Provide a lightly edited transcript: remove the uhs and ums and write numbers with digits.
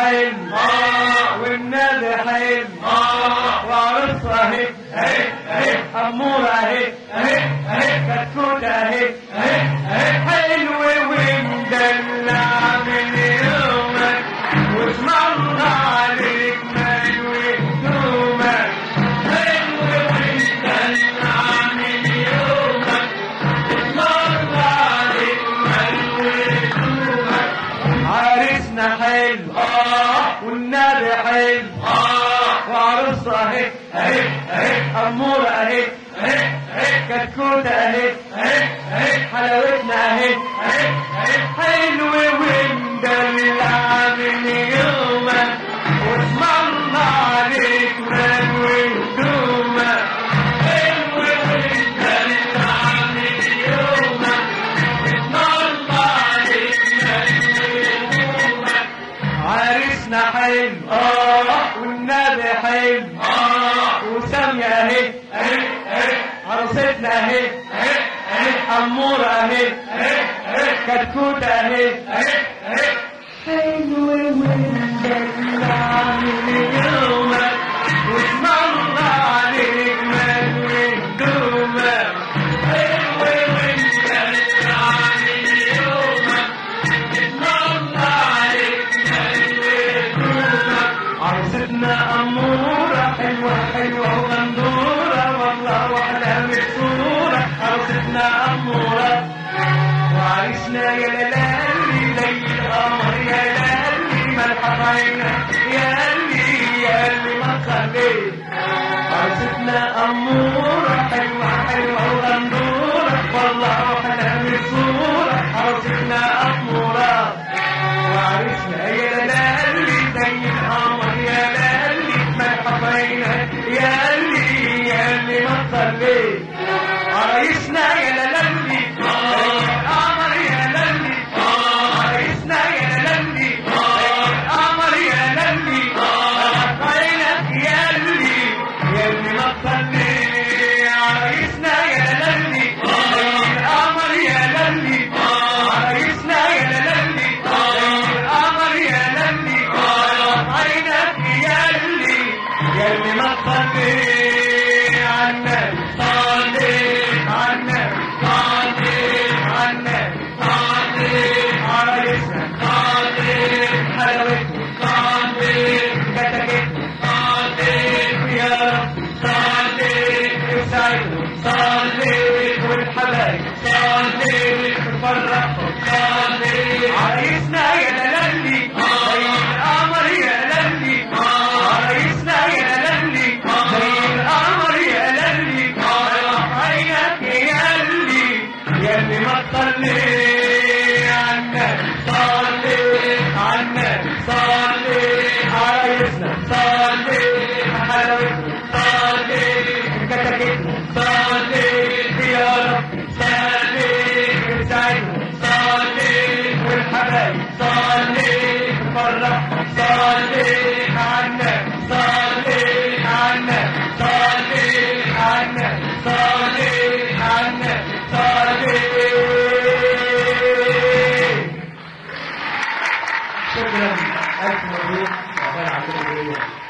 حلو والنبي حلو وعروسها اهي أمورة اهي كتكوت اهي حلو ومدلع من يومك واسم الله عليك ملوي هدومك حلو ومدلع من يومك واسم الله عليك ملوي هدومك عريسنا حلو والنبي حلو وعروسها اهي أمورة اهي كتكوت اهي حلاوتنا اهي حلو ومدلع من يومك واسم الله عليك ملوي هدومك حلو ومدلع من يومك واسم الله عليك ملوي هدومك عريسنا حلو والنبي حلو وسامية اهي عروستنا اهي أمورة اهي كتكوت اهي حلو ومدلع من يومك واسم الله عليك ملوي هدومك حلو ومدلع من يومك واسم الله عليك ملوي هدومك عروستنا أمورة حلوة وغندورة والله واحدة مكسورة عروستنا أمورة وعريسنا يا لالي زي القمر يا لالي ملحق عينك يا اللي ما خليت عروستنا أمورة حلوة وغندورة والله واحدة مكسورة عروستنا أمورة وعريسنا يا لالي زي القمر يا لالي ملحق عينك يا اللي ما صليت عرايسنا يا لالي القمر يا لالي عرايسنا يا لالي القمر يا لالي ملحق عينك يا اللي ما صليت عرايسنا يا لالي القمر يا لالي عرايسنا يا لالي القمر يا لالي ملحق عينك يا اللي ما صليت عريسنا يا لالي زي القمر يا لالي عريسنا يا لالي زي القمر يا لالي ملحق عينك يا اللي ما تصلي عنك صلي عنك صلي عريسنا صلي حلاوتنا صلي كتكتنا صلي يا رب صلي سعدنا صلي والحبايب صلي فرح صلي عنك صلي عنك صلي عنك صلي عنك صلي شكرا ألف مبروك وعقبال عندكم